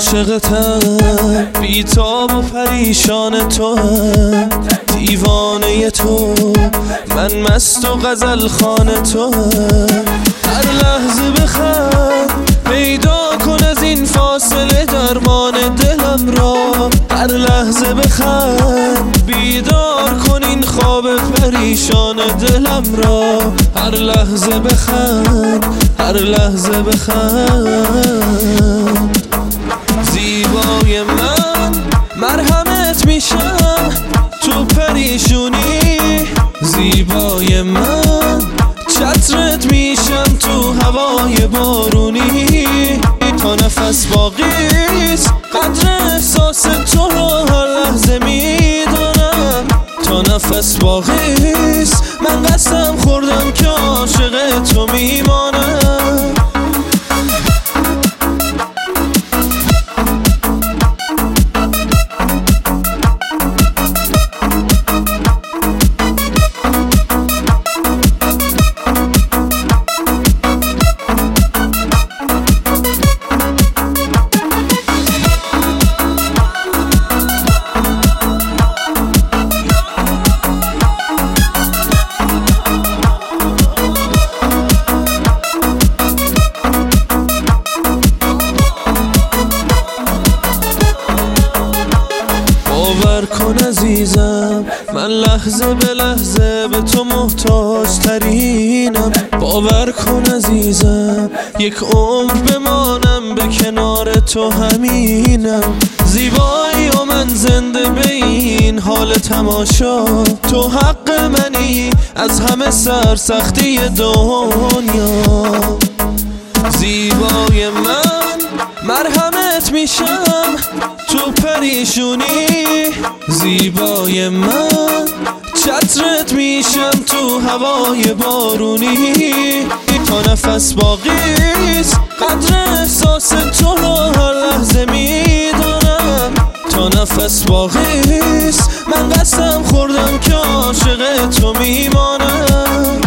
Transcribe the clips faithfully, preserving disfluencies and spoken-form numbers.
عاشقتم، بی‌تاب و پریشان تو هم، دیوانه تو، من مست و غزل خان تو هم. هر لحظه بخند، پیدا کن از این فاصله درمان دلم را. هر لحظه بخند، بیدار کن این خواب پریشان دلم را. هر لحظه بخند، هر لحظه بخند. زیبای من، مرهمت میشم تو پریشونی. زیبای من، چترت میشم تو هوای بارونی. تا نفس باقیست، قدر احساس تو رو هر لحظه میدانم. تا نفس باقیست، من قسم خوردم که عاشق تو میمانم. باور کن عزیزم، من لحظه به لحظه به تو محتاج ترینم. باور کن عزیزم، یک عمر بمانم به کنار تو همینم. زیبایی و من زنده به این حال تماشا. تو حق منی از همه سرسختی دنیا. زیبای من، مرهمت میشم تو پریشونی. زیبای من، چترت میشم تو هوای بارونی. تا نفس باقیست، قدر احساس تو رو هر لحظه میدانم. تا نفس باقیست، من قسم خوردم که عاشق تو میمانم.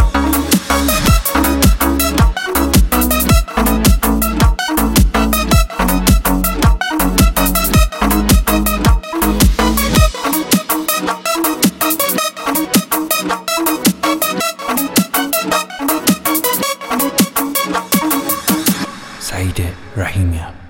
سعید رحیمیان.